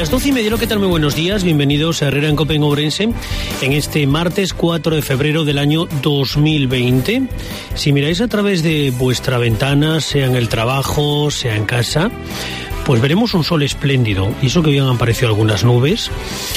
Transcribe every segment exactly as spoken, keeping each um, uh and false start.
Las doce y media, ¿qué tal? Muy buenos días, bienvenidos a Herrera en Cope en Ourense en este martes cuatro de febrero del año dos mil veinte. Si miráis a través de vuestra ventana, sea en el trabajo, sea en casa, pues veremos un sol espléndido, y eso que hoy han aparecido algunas nubes,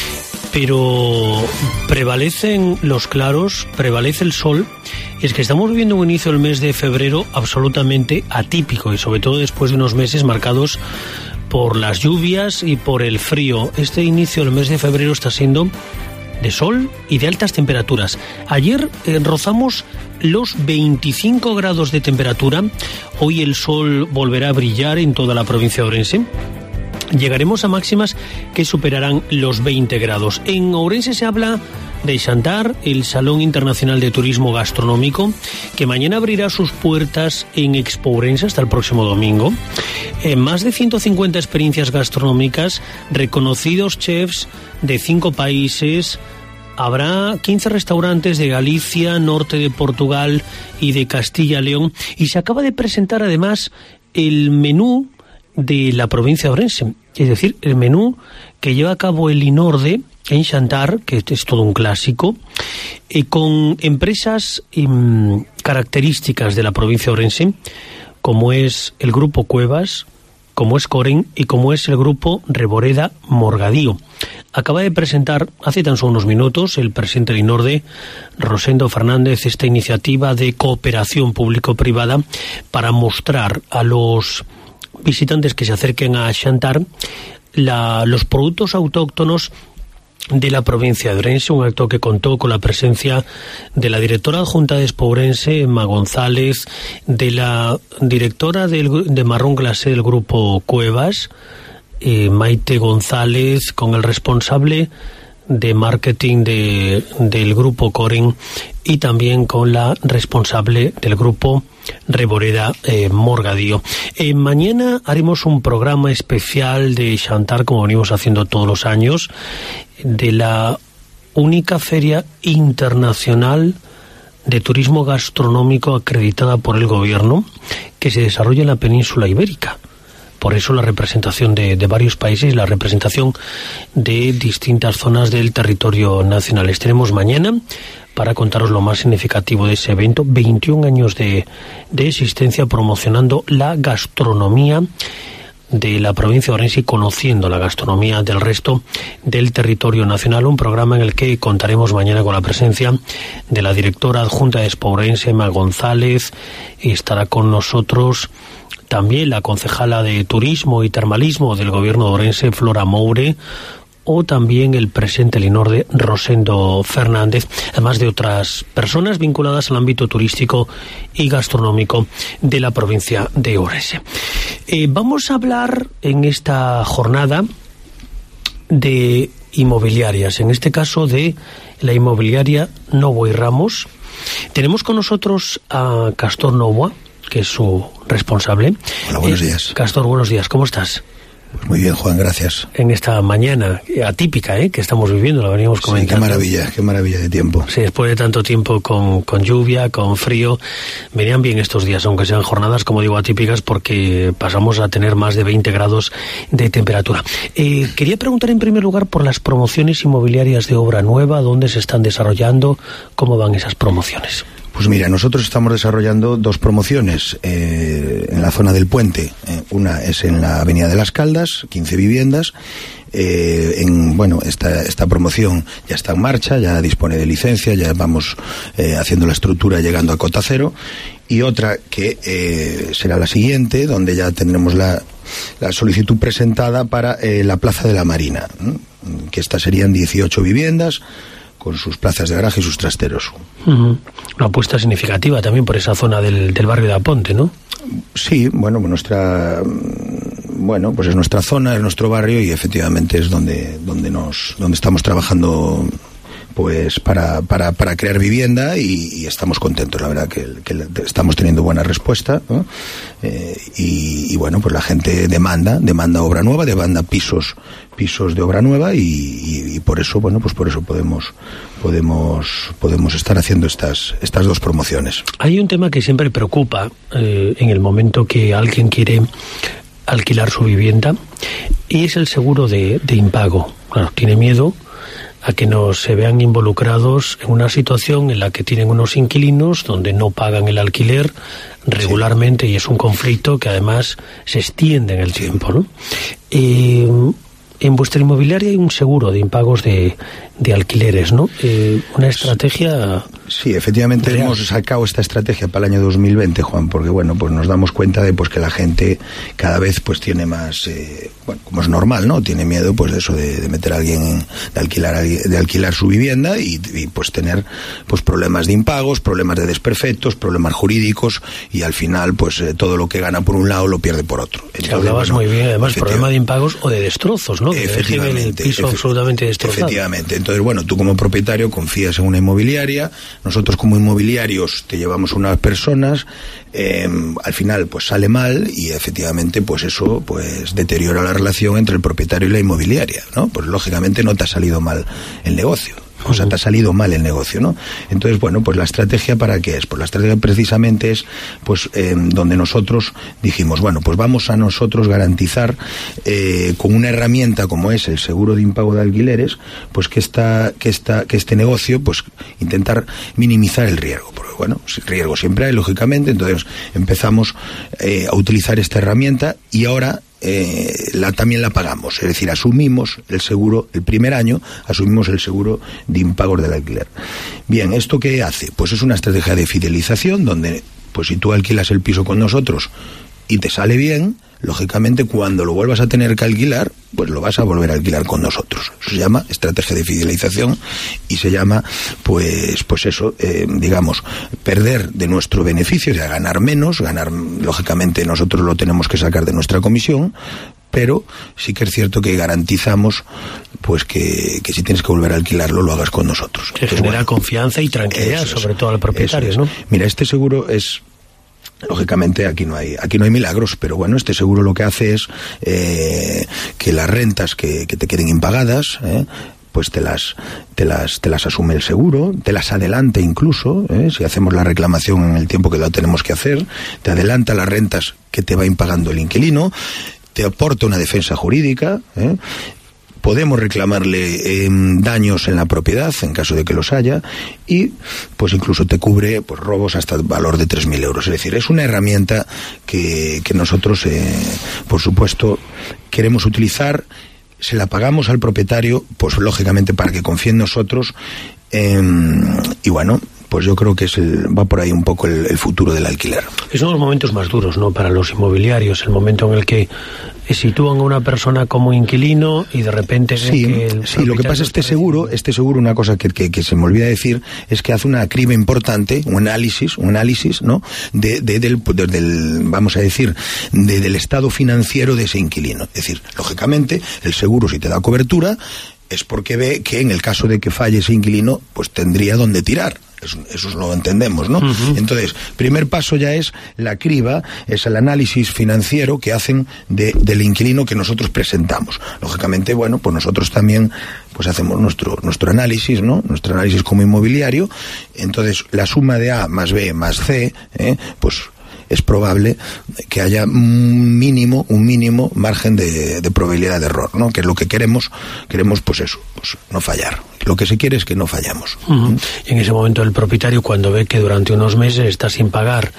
pero prevalecen los claros, prevalece el sol, y es que estamos viviendo un inicio del mes de febrero absolutamente atípico, y sobre todo después de unos meses marcados por las lluvias y por el frío. Este inicio del mes de febrero está siendo de sol y de altas temperaturas. Ayer eh, rozamos los veinticinco grados de temperatura. Hoy el sol volverá a brillar en toda la provincia de Ourense. Llegaremos a máximas que superarán los veinte grados. En Ourense se habla de Xantar, el Salón Internacional de Turismo Gastronómico, que mañana abrirá sus puertas en Expo Ourense hasta el próximo domingo. En más de ciento cincuenta experiencias gastronómicas, reconocidos chefs de cinco países. Habrá quince restaurantes de Galicia, norte de Portugal y de Castilla y León. Y se acaba de presentar además el menú de la provincia de Ourense, es decir, el menú que lleva a cabo el INORDE en Xantar, que es todo un clásico, eh, con empresas eh, características de la provincia de Ourense, como es el Grupo Cuevas, como es Coren y como es el Grupo Reboreda Morgadío. Acaba de presentar hace tan solo unos minutos el presidente del INORDE, Rosendo Fernández, esta iniciativa de cooperación público-privada para mostrar a los visitantes que se acerquen a Xantar la, los productos autóctonos de la provincia de Ourense, un acto que contó con la presencia de la directora adjunta de Expo Ourense, Emma González, de la directora del, de Marrón Glacé del Grupo Cuevas, eh, Maite González, con el responsable de marketing de, del Grupo Coren, y también con la responsable del Grupo Reboreda eh, Morgadío. Eh, mañana haremos un programa especial de Xantar, como venimos haciendo todos los años, de la única feria internacional de turismo gastronómico acreditada por el gobierno que se desarrolla en la península ibérica. Por eso la representación de, de varios países, la representación de distintas zonas del territorio nacional. Estaremos mañana para contaros lo más significativo de ese evento, veintiún años de, de existencia promocionando la gastronomía de la provincia de Ourense y conociendo la gastronomía del resto del territorio nacional. Un programa en el que contaremos mañana con la presencia de la directora adjunta de Expo Ourense, Emma González, y estará con nosotros también la concejala de Turismo y Termalismo del Gobierno de Ourense, Flora Moure, o también el presidente del INORDE, Rosendo Fernández, además de otras personas vinculadas al ámbito turístico y gastronómico de la provincia de Ourense. Eh, vamos a hablar en esta jornada de inmobiliarias, en este caso de la inmobiliaria Novoa y Ramos. Tenemos con nosotros a Castor Novoa, que es su responsable. Hola, buenos eh, días. Castor, buenos días, ¿cómo estás? Pues muy bien, Juan, gracias. En esta mañana atípica ¿eh? que estamos viviendo, la veníamos comentando. Sí, qué maravilla, qué maravilla de tiempo. Sí, después de tanto tiempo con, con lluvia, con frío, venían bien estos días, aunque sean jornadas, como digo, atípicas, porque pasamos a tener más de veinte grados de temperatura. Eh, quería preguntar en primer lugar por las promociones inmobiliarias de obra nueva, dónde se están desarrollando, cómo van esas promociones. Pues mira, nosotros estamos desarrollando dos promociones eh, en la zona del puente. Eh, una es en la Avenida de las Caldas, quince viviendas. Eh, en, bueno, esta, esta promoción ya está en marcha, ya dispone de licencia, ya vamos eh, haciendo la estructura, llegando a cota cero. Y otra que eh, será la siguiente, donde ya tendremos la, la solicitud presentada para eh, la Plaza de la Marina, ¿eh? Que estas serían dieciocho viviendas, con sus plazas de garaje y sus trasteros. Uh-huh. Una apuesta significativa también por esa zona del, del barrio de Aponte, ¿no? Sí, bueno, nuestra, bueno, pues es nuestra zona, es nuestro barrio, y efectivamente es donde, donde nos, donde estamos trabajando, pues para, para, para crear vivienda, y, y estamos contentos, la verdad, que, que estamos teniendo buena respuesta, ¿no? Eh, y, y bueno, pues la gente demanda, demanda obra nueva, demanda pisos, pisos de obra nueva, y, y, y por eso, bueno, pues por eso podemos, podemos, podemos estar haciendo estas, estas dos promociones. Hay un tema que siempre preocupa eh, en el momento que alguien quiere alquilar su vivienda, Y es el seguro de, de impago. Claro, tiene miedo a que no se vean involucrados en una situación en la que tienen unos inquilinos donde no pagan el alquiler regularmente, sí. Y es un conflicto que además se extiende en el tiempo, ¿no? Eh, en vuestra inmobiliaria hay un seguro de impagos de, de alquileres, ¿no? Eh, una estrategia... Sí, efectivamente real. Hemos sacado esta estrategia para el año dos mil veinte, Juan, porque bueno, pues nos damos cuenta de pues que la gente cada vez pues tiene más, eh, bueno, como es normal, ¿no? Tiene miedo pues de eso de, de meter a alguien, en, de alquilar de alquilar su vivienda y, y pues tener pues problemas de impagos, problemas de desperfectos, problemas jurídicos y al final pues eh, todo lo que gana por un lado lo pierde por otro. Entonces, hablabas bueno, muy bien, además problema de impagos o de destrozos, ¿no? Que efectivamente, el piso efe, absolutamente destrozado. Efectivamente. Entonces, bueno, tú como propietario confías en una inmobiliaria, nosotros como inmobiliarios te llevamos unas personas, eh, al final pues sale mal y efectivamente pues eso pues deteriora la relación entre el propietario y la inmobiliaria, ¿no? Pues lógicamente no te ha salido mal el negocio. O sea, te ha salido mal el negocio, ¿no? Entonces, bueno, pues la estrategia ¿para qué es? Pues la estrategia precisamente es, pues, eh, donde nosotros dijimos, bueno, pues vamos a nosotros garantizar eh, con una herramienta como es el seguro de impago de alquileres, pues que esta, que esta, que este negocio, pues, intentar minimizar el riesgo. Porque, bueno, riesgo siempre hay, lógicamente, entonces empezamos eh, a utilizar esta herramienta y ahora Eh, la, también la pagamos, es decir, asumimos el seguro, el primer año asumimos el seguro de impagos del alquiler. Bien, ¿esto qué hace? Pues es una estrategia de fidelización donde, pues si tú alquilas el piso con nosotros y te sale bien, lógicamente cuando lo vuelvas a tener que alquilar, pues lo vas a volver a alquilar con nosotros. Eso se llama estrategia de fidelización y se llama, pues, pues eso, eh, digamos, perder de nuestro beneficio, o sea, ganar menos, ganar, lógicamente nosotros lo tenemos que sacar de nuestra comisión, pero sí que es cierto que garantizamos pues que, que si tienes que volver a alquilarlo lo hagas con nosotros. Que genera bueno, confianza y tranquilidad, es, sobre todo al propietario, es. ¿no? Mira, este seguro es... Lógicamente aquí no hay aquí no hay milagros, pero bueno, este seguro lo que hace es eh, que las rentas que, que te queden impagadas, eh, pues te las te las te las asume el seguro, te las adelanta incluso, eh, si hacemos la reclamación en el tiempo que lo tenemos que hacer, te adelanta las rentas que te va impagando el inquilino, te aporta una defensa jurídica, eh, podemos reclamarle eh, daños en la propiedad en caso de que los haya y pues incluso te cubre pues robos hasta el valor de tres mil euros. Es decir, es una herramienta que, que nosotros eh, por supuesto queremos utilizar, se la pagamos al propietario pues lógicamente para que confíe en nosotros eh, y bueno, pues yo creo que es el, va por ahí un poco el, el futuro del alquiler. Es uno de los momentos más duros, ¿no?, para los inmobiliarios, el momento en el que sitúan a una persona como inquilino y de repente sí, que el sí, lo que pasa es que este seguro, este seguro, una cosa que, que, que se me olvida decir, es que hace una criba importante, un análisis, un análisis, ¿no?, de, de, del, de, del, vamos a decir, de, del estado financiero de ese inquilino. Es decir, lógicamente, el seguro, si te da cobertura, es porque ve que en el caso de que falle ese inquilino, pues tendría donde tirar. Eso, eso lo entendemos, ¿no? Uh-huh. Entonces, primer paso ya es la criba, es el análisis financiero que hacen de, del inquilino que nosotros presentamos. Lógicamente, bueno, pues nosotros también pues hacemos nuestro nuestro análisis, ¿no? Nuestro análisis como inmobiliario. Entonces, la suma de A más B más C, ¿eh? pues es probable que haya un mínimo, un mínimo margen de, de probabilidad de error, ¿no? Que es lo que queremos, queremos pues eso, pues no fallar. Lo que se quiere es que no fallamos. Uh-huh. Y en ese momento el propietario, cuando ve que durante unos meses está sin pagar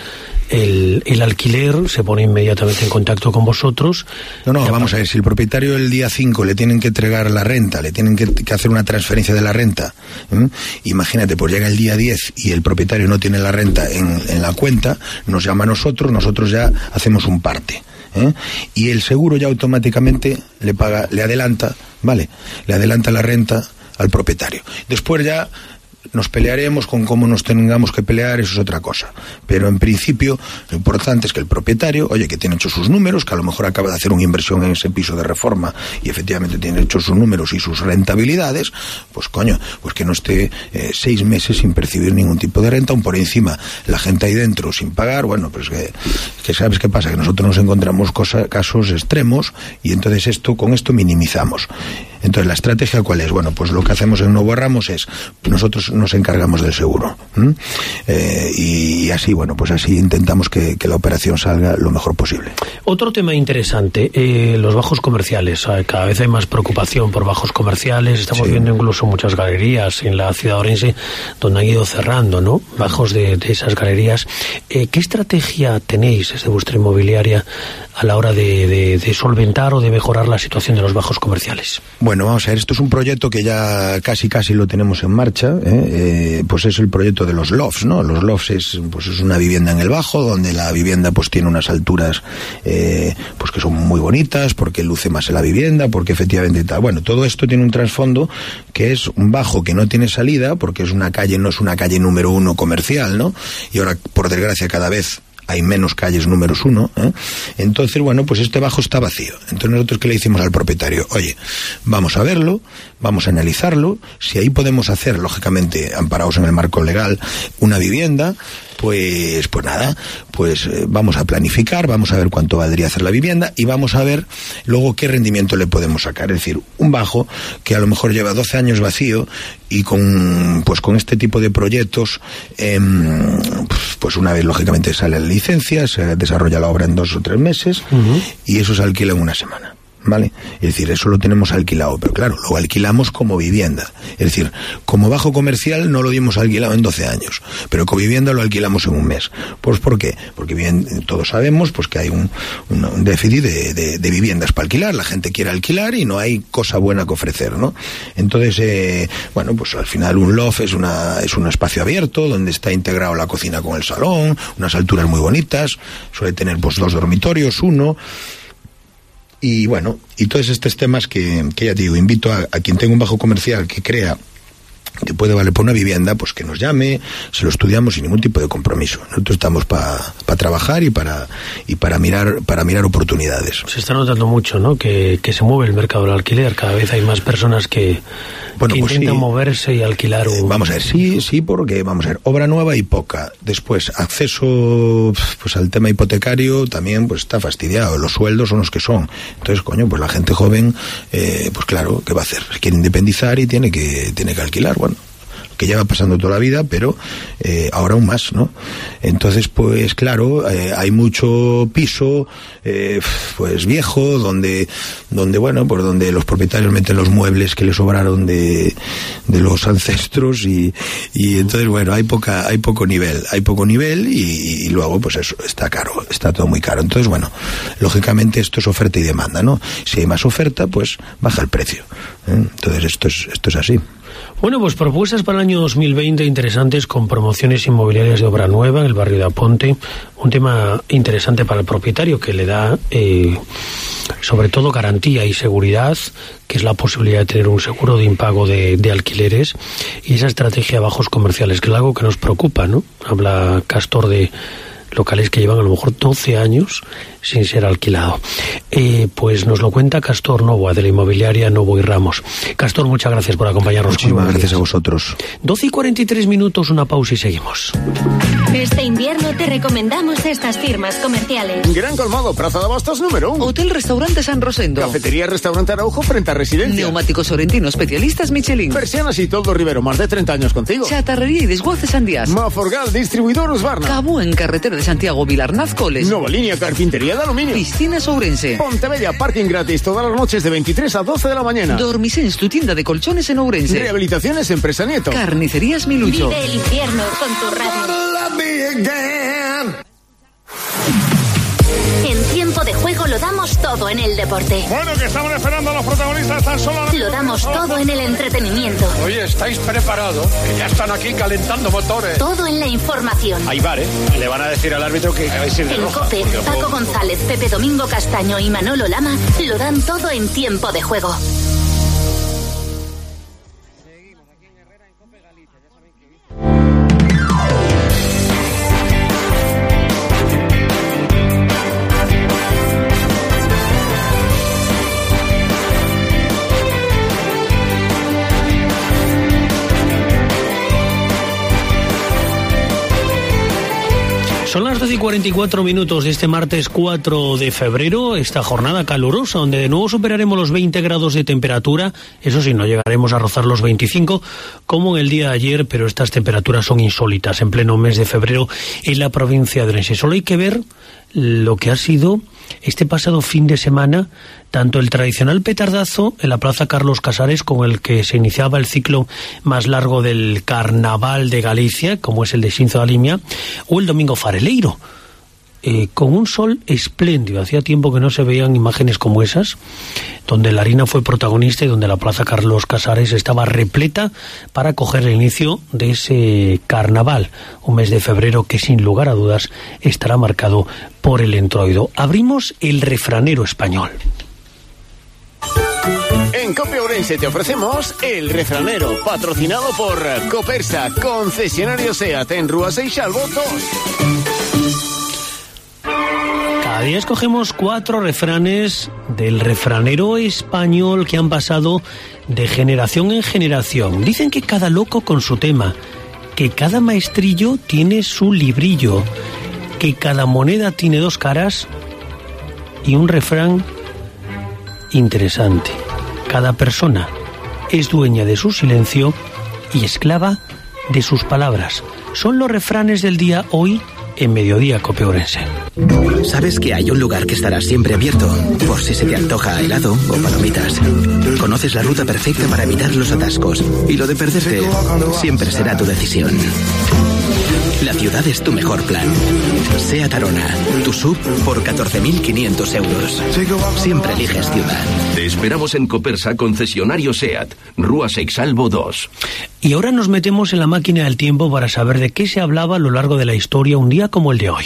el, el alquiler, se pone inmediatamente en contacto con vosotros. No, no, vamos a ver, si el propietario el día cinco le tienen que entregar la renta, le tienen que, que hacer una transferencia de la renta, ¿eh? Imagínate, pues llega el día diez y el propietario no tiene la renta en, en la cuenta, nos llama a nosotros, nosotros ya hacemos un parte. ¿Eh? Y el seguro ya automáticamente le paga, le adelanta, ¿vale? Le adelanta la renta al propietario. Después ya nos pelearemos con cómo nos tengamos que pelear, eso es otra cosa. Pero en principio lo importante es que el propietario, oye, que tiene hecho sus números, que a lo mejor acaba de hacer una inversión en ese piso de reforma y efectivamente tiene hecho sus números y sus rentabilidades, pues coño, pues que no esté eh, seis meses sin percibir ningún tipo de renta, aún por encima la gente ahí dentro sin pagar, bueno, pues que, que ¿sabes qué pasa? Que nosotros nos encontramos cosa, casos extremos y entonces esto, con esto minimizamos. Entonces, ¿la estrategia cuál es? Bueno, pues lo que hacemos en Novo Ramos es, nosotros nos, nos encargamos del seguro. ¿Mm? Eh, y así, bueno, pues así intentamos que, que la operación salga lo mejor posible. Otro tema interesante, eh, los bajos comerciales. Cada vez hay más preocupación por bajos comerciales. Estamos sí. viendo incluso muchas galerías en la ciudad de Ourense donde han ido cerrando, ¿no? Bajos de, de esas galerías. Eh, ¿Qué estrategia tenéis desde vuestra inmobiliaria a la hora de, de, de solventar o de mejorar la situación de los bajos comerciales? Bueno, vamos a ver, esto es un proyecto que ya casi casi lo tenemos en marcha, ¿eh? Eh, pues es el proyecto de los lofts, ¿no? Los lofts es, pues es una vivienda en el bajo, donde la vivienda pues tiene unas alturas eh, pues que son muy bonitas, porque luce más en la vivienda, porque efectivamente tal. Bueno, todo esto tiene un trasfondo que es un bajo que no tiene salida, porque es una calle, no es una calle número uno comercial, ¿no? Y ahora, por desgracia, cada vez hay menos calles números uno, ¿eh? Entonces, bueno, pues este bajo está vacío. Entonces nosotros, ¿qué le decimos al propietario? Oye, vamos a verlo, vamos a analizarlo, si ahí podemos hacer, lógicamente, amparados en el marco legal, una vivienda, pues pues nada, pues eh, vamos a planificar, vamos a ver cuánto valdría hacer la vivienda y vamos a ver luego qué rendimiento le podemos sacar. Es decir, un bajo que a lo mejor lleva doce años vacío y con pues con este tipo de proyectos, eh, pues una vez lógicamente sale la licencia, se desarrolla la obra en dos o tres meses uh-huh. y eso se alquila en una semana. ¿Vale? Es decir, eso lo tenemos alquilado, pero claro, lo alquilamos como vivienda. Es decir, como bajo comercial no lo dimos alquilado en doce años, pero como vivienda lo alquilamos en un mes. Pues ¿por qué? Porque bien, todos sabemos pues que hay un, un, un déficit de, de, de viviendas para alquilar, la gente quiere alquilar y no hay cosa buena que ofrecer, ¿no? Entonces, eh, bueno, pues al final un loft es, una, es un espacio abierto donde está integrado la cocina con el salón, unas alturas muy bonitas, suele tener pues dos dormitorios, uno... Y bueno, y todos estos temas que, que ya te digo, invito a, a quien tenga un bajo comercial que crea que puede valer por una vivienda, pues que nos llame, se lo estudiamos sin ningún tipo de compromiso. Nosotros estamos para pa trabajar y para y para mirar para mirar oportunidades. Se está notando mucho, ¿no? Que, que se mueve el mercado del alquiler. Cada vez hay más personas que, bueno, que pues intentan sí. moverse y alquilar un... Eh, vamos a ver, sí, sí, porque, vamos a ver, obra nueva y poca. Después, acceso pues al tema hipotecario también pues está fastidiado. Los sueldos son los que son. Entonces, coño, pues la gente joven, eh, pues claro, ¿qué va a hacer? Se quiere independizar y tiene que, tiene que alquilar. Bueno, que lleva pasando toda la vida, pero eh, ahora aún más, ¿no? Entonces, pues claro, eh, hay mucho piso, eh, pues viejo, donde, donde bueno, pues donde los propietarios meten los muebles que les sobraron de, de los ancestros y, y entonces, bueno, hay poca, hay poco nivel, hay poco nivel y, y luego, pues eso, está caro, está todo muy caro. Entonces, bueno, lógicamente esto es oferta y demanda, ¿no? Si hay más oferta, pues baja el precio, ¿eh? Entonces esto es, esto es así. Bueno, pues propuestas para el año dos mil veinte interesantes con promociones inmobiliarias de obra nueva en el barrio de Aponte. Un tema interesante para el propietario que le da, eh, sobre todo, garantía y seguridad, que es la posibilidad de tener un seguro de impago de, de alquileres y esa estrategia de bajos comerciales, que es algo que nos preocupa, ¿no? Habla Castor de locales que llevan a lo mejor doce años sin ser alquilado. Eh, pues nos lo cuenta Castor Novoa, de la inmobiliaria Novo y Ramos. Castor, muchas gracias por acompañarnos. Muchísimas gracias a vosotros. doce y cuarenta y tres minutos, una pausa y seguimos. Este invierno te recomendamos estas firmas comerciales. Gran Colmado, Plaza de Abastos número uno. Hotel Restaurante San Rosendo. Cafetería Restaurante Araujo frente a Residencia. Neumáticos Sorrentino, especialistas Michelin. Persianas y Toldo Rivero, más de treinta años contigo. Chatarrería y desguaces Andías. Maforgal, distribuidor Husqvarna. Cabú, en carretera de Santiago, Vilarnaz, Coles. Nueva línea, carpintería de aluminio. Piscinas Ourense. Pontebella, parking gratis todas las noches de veintitrés a doce de la mañana. Dormisens, tu tienda de colchones en Ourense. Rehabilitaciones Empresa Nieto. Carnicerías Milucho. Vive el infierno con tu radio. En tiempo de juego lo damos todo en el deporte. Bueno, que estamos esperando a los protagonistas tan solo. Lo damos todo en el entretenimiento. Oye, ¿estáis preparados? Que ya están aquí calentando motores. Todo en la información. Ahí va, ¿eh? Le van a decir al árbitro que hay que ir de En roja. COPE, Paco González, Pepe Domingo Castaño y Manolo Lama lo dan todo en tiempo de juego. Son las doce y cuarenta y cuatro minutos de este martes cuatro de febrero, esta jornada calurosa, donde de nuevo superaremos los veinte grados de temperatura. Eso sí, no llegaremos a rozar los veinticinco, como en el día de ayer, pero estas temperaturas son insólitas en pleno mes de febrero en la provincia de Orense. Solo hay que ver lo que ha sido este pasado fin de semana, tanto el tradicional petardazo en la Plaza Carlos Casares, con el que se iniciaba el ciclo más largo del Carnaval de Galicia, como es el de Xinzo da Limia, o el Domingo Fareleiro, eh, con un sol espléndido. Hacía tiempo que no se veían imágenes como esas, donde la harina fue protagonista y donde la Plaza Carlos Casares estaba repleta para acoger el inicio de ese carnaval, un mes de febrero que sin lugar a dudas estará marcado por el entroido. Abrimos el refranero español. En Cope Ourense te ofrecemos El Refranero, patrocinado por Copersa, concesionario SEAT en Rúa Seixalbo dos. Cada día escogemos cuatro refranes del refranero español que han pasado de generación en generación. Dicen que cada loco con su tema, que cada maestrillo tiene su librillo, que cada moneda tiene dos caras y un refrán interesante. Cada persona es dueña de su silencio y esclava de sus palabras. Son los refranes del día hoy en Mediodía Cope Ourense. Sabes que hay un lugar que estará siempre abierto, por si se te antoja helado o palomitas. Conoces la ruta perfecta para evitar los atascos, y lo de perderte siempre será tu decisión. La ciudad es tu mejor plan. SEAT Arona, tu sub por catorce mil quinientos euros. Siempre eliges ciudad. Te esperamos en Copersa, concesionario SEAT, Rúa Seixalbo dos. Y ahora nos metemos en la máquina del tiempo para saber de qué se hablaba a lo largo de la historia un día como el de hoy.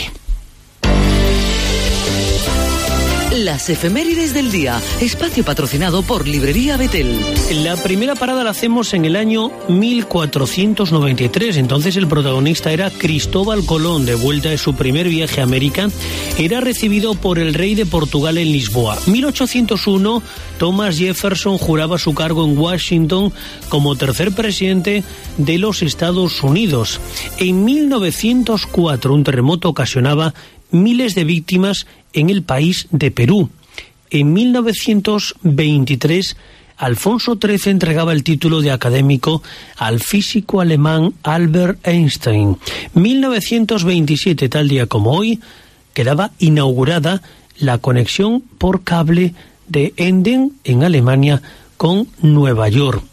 Las efemérides del día, espacio patrocinado por Librería Betel. La primera parada la hacemos en el año mil cuatrocientos noventa y tres. Entonces el protagonista era Cristóbal Colón. De vuelta de su primer viaje a América, era recibido por el rey de Portugal en Lisboa. mil ochocientos uno, Thomas Jefferson juraba su cargo en Washington como tercer presidente de los Estados Unidos. En mil novecientos cuatro, un terremoto ocasionaba miles de víctimas en el país de Perú. En mil novecientos veintitrés, Alfonso trece entregaba el título de académico al físico alemán Albert Einstein. mil novecientos veintisiete, tal día como hoy, quedaba inaugurada la conexión por cable de Enden, en Alemania, con Nueva York.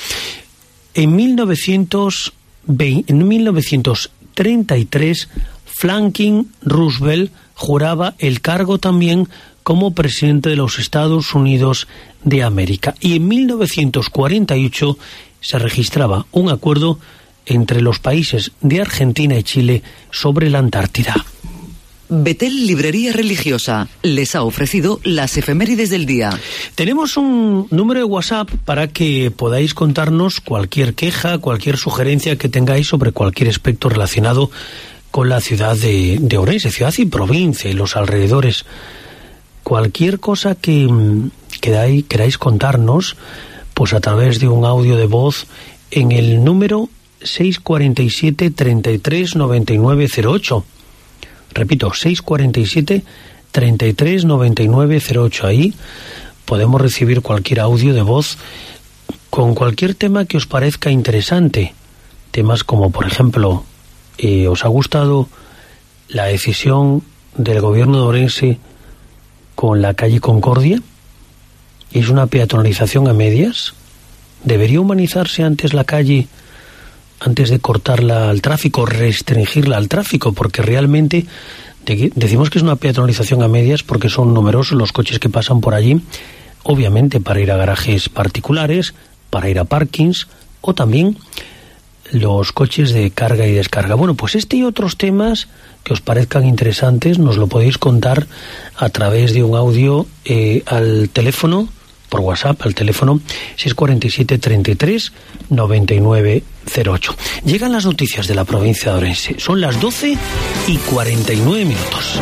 En mil novecientos veinte, en mil novecientos treinta y tres, Franklin Roosevelt juraba el cargo también como presidente de los Estados Unidos de América. Y en mil novecientos cuarenta y ocho se registraba un acuerdo entre los países de Argentina y Chile sobre la Antártida. Betel Librería Religiosa les ha ofrecido las efemérides del día. Tenemos un número de WhatsApp para que podáis contarnos cualquier queja, cualquier sugerencia que tengáis sobre cualquier aspecto relacionado con la ciudad de, de Ourense, ciudad y provincia y los alrededores. Cualquier cosa que queráis, queráis contarnos, pues a través de un audio de voz en el número seis cuarenta y siete, treinta y tres, noventa y nueve cero ocho. Repito, seis cuarenta y siete, treinta y tres, noventa y nueve cero ocho. Ahí podemos recibir cualquier audio de voz con cualquier tema que os parezca interesante. Temas como, por ejemplo, Eh, ¿os ha gustado la decisión del gobierno de Ourense con la calle Concordia? ¿Es una peatonalización a medias? ¿Debería humanizarse antes la calle, antes de cortarla al tráfico, restringirla al tráfico? Porque realmente de, decimos que es una peatonalización a medias porque son numerosos los coches que pasan por allí, obviamente para ir a garajes particulares, para ir a parkings o también los coches de carga y descarga. Bueno, pues este y otros temas que os parezcan interesantes nos lo podéis contar a través de un audio eh, al teléfono, por WhatsApp, al teléfono seis cuarenta y siete, treinta y tres, noventa y nueve cero ocho. Llegan las noticias de la provincia de Ourense. Son las doce y cuarenta y nueve minutos.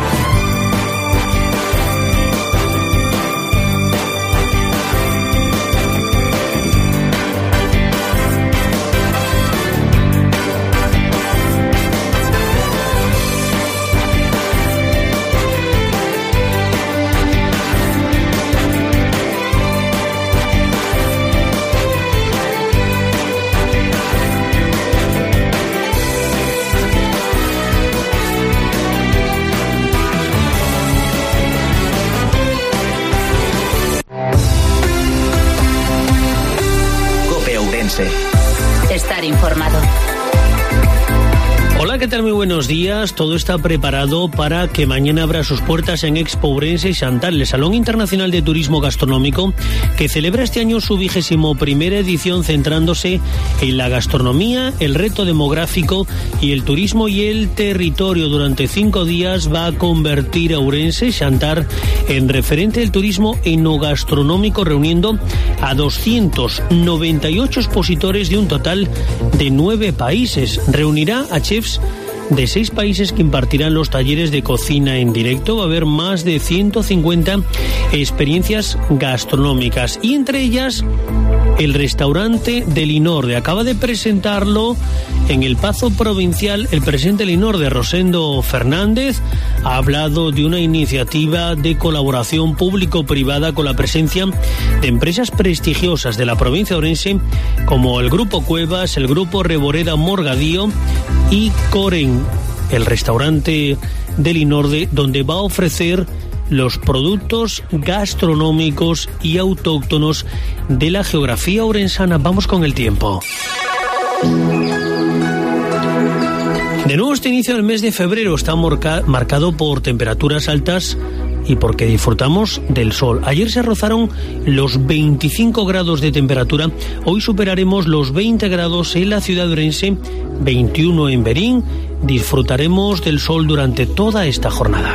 estar informado. Hola, ¿qué tal? Muy buenos días. Todo está preparado para que mañana abra sus puertas en Expo Ourense y Santal, el Salón Internacional de Turismo Gastronómico, que celebra este año su vigésimo primera edición, centrándose en la gastronomía, el reto demográfico y el turismo y el territorio. Durante cinco días va a convertir a Ourense y Santal en referente del turismo enogastronómico, reuniendo a doscientos noventa y ocho expositores de un total de nueve países. Reunirá a chefs de seis países que impartirán los talleres de cocina en directo. Va a haber más de ciento cincuenta experiencias gastronómicas y entre ellas el restaurante del Inorde. Acaba de presentarlo en el Pazo Provincial el presidente del Inorde, Rosendo Fernández. Ha hablado de una iniciativa de colaboración público-privada con la presencia de empresas prestigiosas de la provincia de Ourense como el Grupo Cuevas, el Grupo Reboreda Morgadío y Coren, el restaurante del Inorde, donde va a ofrecer los productos gastronómicos y autóctonos de la geografía orensana. Vamos con el tiempo. De nuevo, este inicio del mes de febrero está marca, marcado por temperaturas altas y porque disfrutamos del sol. Ayer se rozaron los veinticinco grados de temperatura. Hoy superaremos los veinte grados en la ciudad de Ourense, veintiuno en Berín. Disfrutaremos del sol durante toda esta jornada.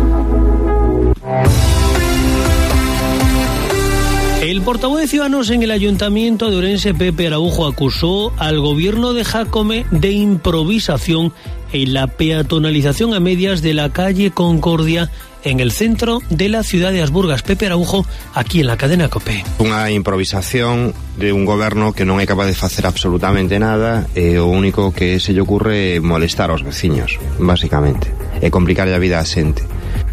El portavoz de Ciudadanos en el Ayuntamiento de Ourense, Pepe Araujo, acusó al gobierno de Jácome de improvisación en la peatonalización a medias de la calle Concordia en el centro de la ciudad de Asburgas. Pepe Araujo, aquí en la cadena COPE. Unha improvisación de un goberno que non é capaz de facer absolutamente nada, e o único que se lle ocurre é molestar aos veciños, basicamente, e complicarlle a vida á xente.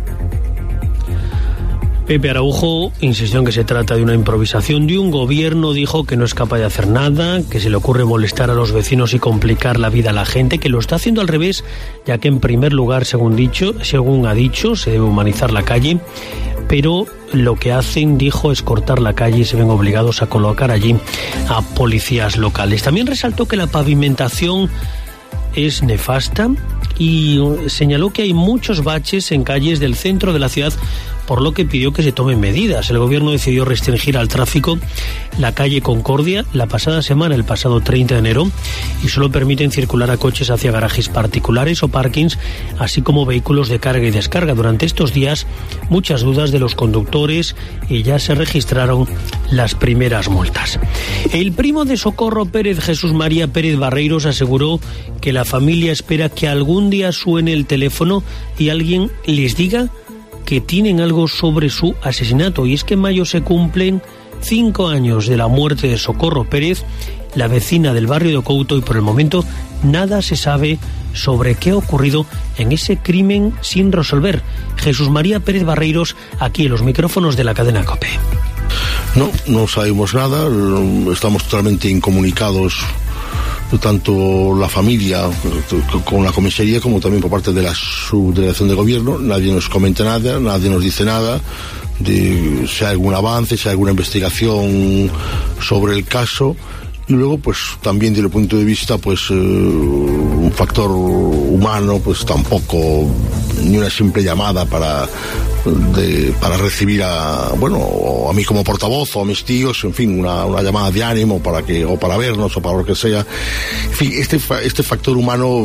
Pepe Araujo insistió en que se trata de una improvisación de un gobierno. Dijo que no es capaz de hacer nada, que se le ocurre molestar a los vecinos y complicar la vida a la gente, que lo está haciendo al revés, ya que en primer lugar, según dicho, según ha dicho, se debe humanizar la calle, pero lo que hacen, dijo, es cortar la calle y se ven obligados a colocar allí a policías locales. También resaltó que la pavimentación es nefasta y señaló que hay muchos baches en calles del centro de la ciudad, por lo que pidió que se tomen medidas. El gobierno decidió restringir al tráfico la calle Concordia la pasada semana, el pasado treinta de enero, y solo permiten circular a coches hacia garajes particulares o parkings, así como vehículos de carga y descarga. Durante estos días, muchas dudas de los conductores y ya se registraron las primeras multas. El primo de Socorro Pérez, Jesús María Pérez Barreiros, aseguró que la familia espera que algún día suene el teléfono y alguien les diga que tienen algo sobre su asesinato. Y es que en mayo se cumplen cinco años de la muerte de Socorro Pérez, la vecina del barrio de Ocouto, y por el momento nada se sabe sobre qué ha ocurrido en ese crimen sin resolver. Jesús María Pérez Barreiros, aquí en los micrófonos de la cadena COPE. No, no sabemos nada, estamos totalmente incomunicados, tanto la familia con la comisaría como también por parte de la subdelegación de gobierno. Nadie nos comenta nada, nadie nos dice nada de si hay algún avance, si hay alguna investigación sobre el caso. Y luego, pues también desde el punto de vista, pues eh, un factor humano, pues tampoco ni una simple llamada para de, para recibir a, bueno, a mí como portavoz o a mis tíos, en fin, una, una llamada de ánimo para que, o para vernos o para lo que sea. En fin, este, este factor humano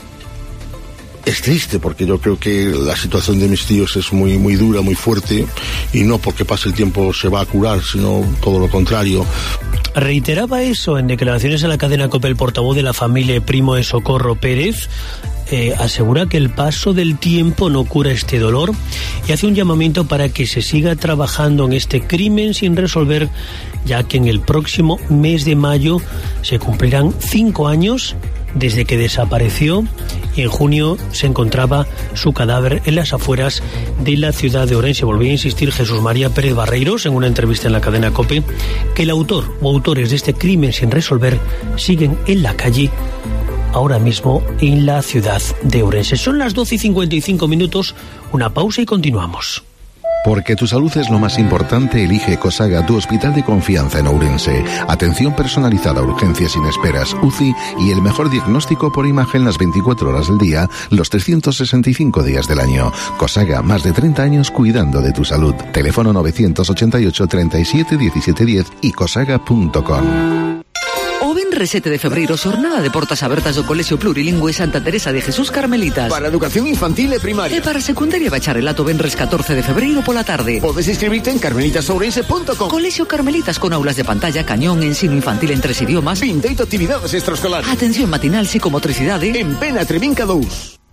es triste, porque yo creo que la situación de mis tíos es muy, muy dura, muy fuerte, y no porque pase el tiempo se va a curar, sino todo lo contrario. Reiteraba eso en declaraciones a la cadena COPE el portavoz de la familia y primo de Socorro Pérez. Eh, asegura que el paso del tiempo no cura este dolor y hace un llamamiento para que se siga trabajando en este crimen sin resolver, ya que en el próximo mes de mayo se cumplirán cinco años desde que desapareció, y en junio se encontraba su cadáver en las afueras de la ciudad de Ourense. Volvió a insistir Jesús María Pérez Barreiros en una entrevista en la cadena COPE que el autor o autores de este crimen sin resolver siguen en la calle ahora mismo en la ciudad de Ourense. Son las doce y cincuenta y cinco minutos, una pausa y continuamos. Porque tu salud es lo más importante, elige Cosaga, tu hospital de confianza en Ourense. Atención personalizada, urgencias sin esperas, U C I y el mejor diagnóstico por imagen las veinticuatro horas del día, los trescientos sesenta y cinco días del año. Cosaga, más de treinta años cuidando de tu salud. Teléfono novecientos ochenta y ocho, treinta y siete, diecisiete diez y cosaga punto com. O venres sete de febreiro, xornada de portas abertas do Colexio Plurilingüe Santa Teresa de Jesús Carmelitas. Para educación infantil e primaria. E para secundaria e bacharelato venres catorce de febreiro pola tarde. Podes inscribirte en carmelitas ourense punto com. Colexio Carmelitas con aulas de pantalla, cañón, ensino infantil en tres idiomas. Vindeito actividades extraescolares. Atención matinal, psicomotricidade. En Pena Trevinca dous.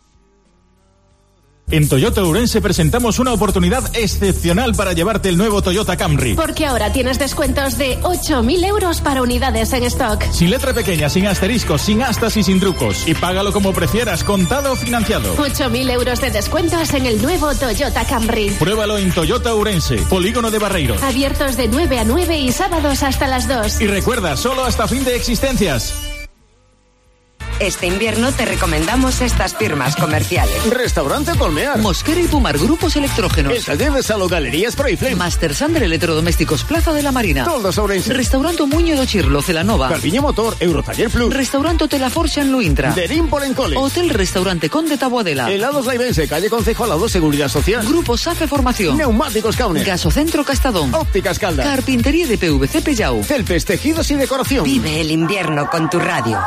En Toyota Ourense presentamos una oportunidad excepcional para llevarte el nuevo Toyota Camry. Porque ahora tienes descuentos de ocho mil euros para unidades en stock. Sin letra pequeña, sin asteriscos, sin astas y sin trucos. Y págalo como prefieras, contado o financiado. ocho mil euros de descuentos en el nuevo Toyota Camry. Pruébalo en Toyota Ourense, Polígono de Barreiros. Abiertos de nueve a nueve y sábados hasta las dos. Y recuerda, solo hasta fin de existencias. Este invierno te recomendamos estas firmas comerciales. Restaurante Colmear. Mosquera y Pumar, grupos electrógenos. El taller de Salo Galerías Proiflame. Master Sander Electrodomésticos, Plaza de la Marina. Toldos Ourense. Restaurante Muño do Chirlo, Celanova. Carpiño Motor, Eurotaller Plus. Restaurante Hotel Aforxa en Luintra. Derín Polencoles. Hotel Restaurante Conde Taboadela. Helados Laivense, calle Concejo al lado Seguridad Social. Grupo SAFE Formación. Neumáticos Kauner. Gasocentro Castadón. Ópticas Caldas. Carpintería de P V C Pellau. Celpes, Tejidos y Decoración. Vive el invierno con tu radio.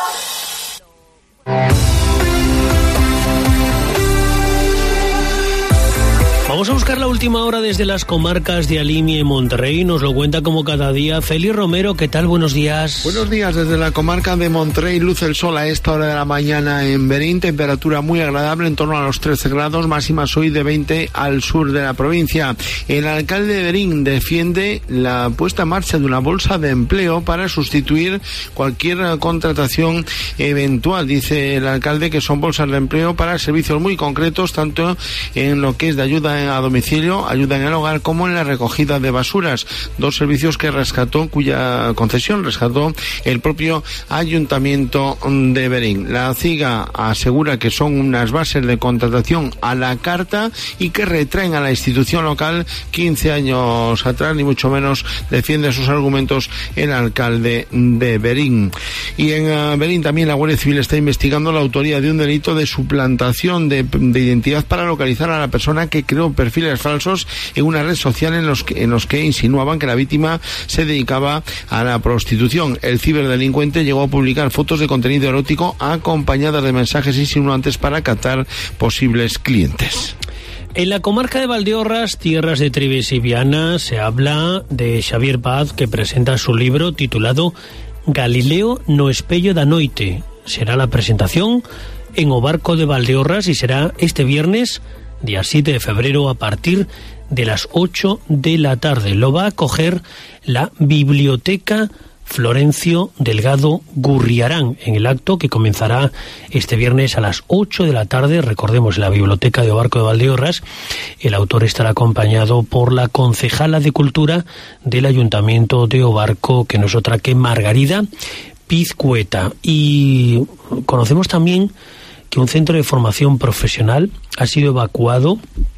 Vamos a buscar la última hora desde las comarcas de Alimia y Monterrey. Nos lo cuenta como cada día Félix Romero. ¿Qué tal? Buenos días. Buenos días. Desde la comarca de Monterrey luce el sol a esta hora de la mañana en Berín. Temperatura muy agradable, en torno a los trece grados, máximas hoy de veinte al sur de la provincia. El alcalde de Berín defiende la puesta en marcha de una bolsa de empleo para sustituir cualquier contratación eventual. Dice el alcalde que son bolsas de empleo para servicios muy concretos, tanto en lo que es de ayuda a domicilio, ayuda en el hogar, como en la recogida de basuras, dos servicios que rescató, cuya concesión rescató el propio ayuntamiento de Berín. La CIGA asegura que son unas bases de contratación a la carta y que retraen a la institución local quince años atrás, ni mucho menos defiende sus argumentos el alcalde de Berín. Y en uh, Berín también la Guardia Civil está investigando la autoría de un delito de suplantación de, de identidad para localizar a la persona que creó perfiles falsos en una red social en los que, en los que insinuaban que la víctima se dedicaba a la prostitución. El ciberdelincuente llegó a publicar fotos de contenido erótico acompañadas de mensajes insinuantes para captar posibles clientes. En la comarca de Valdeorras, tierras de Trives y Viana, se habla de Xavier Paz, que presenta su libro titulado Galileo no espello da noite. Será la presentación en o Barco de Valdeorras y será este viernes día siete de febrero a partir de las ocho de la tarde. Lo va a acoger la Biblioteca Florencio Delgado Gurriarán en el acto que comenzará este viernes a las ocho de la tarde. Recordemos, en la Biblioteca de Obarco de Valdeorras. El autor estará acompañado por la concejala de Cultura del Ayuntamiento de Obarco, que no es otra que Margarida Pizcueta. Y conocemos también que un centro de formación profesional ha sido evacuado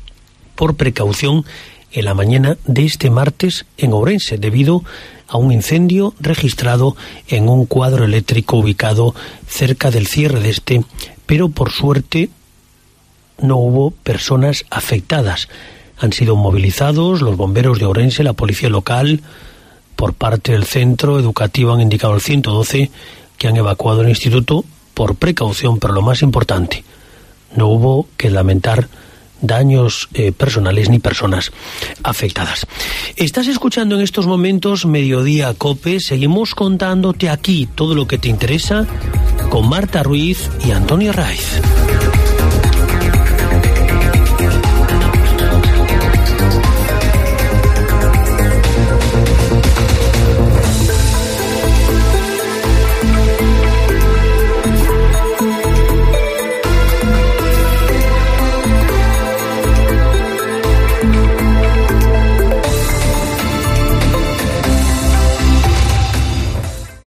por precaución en la mañana de este martes en Ourense, debido a un incendio registrado en un cuadro eléctrico ubicado cerca del cierre de este, pero por suerte no hubo personas afectadas. Han sido movilizados los bomberos de Ourense, la policía local. Por parte del centro educativo han indicado al ciento doce que han evacuado el instituto por precaución, pero lo más importante, no hubo que lamentar daños eh, personales ni personas afectadas. Estás escuchando en estos momentos Mediodía Cope. Seguimos contándote aquí todo lo que te interesa con Marta Ruiz y Antonio Raiz.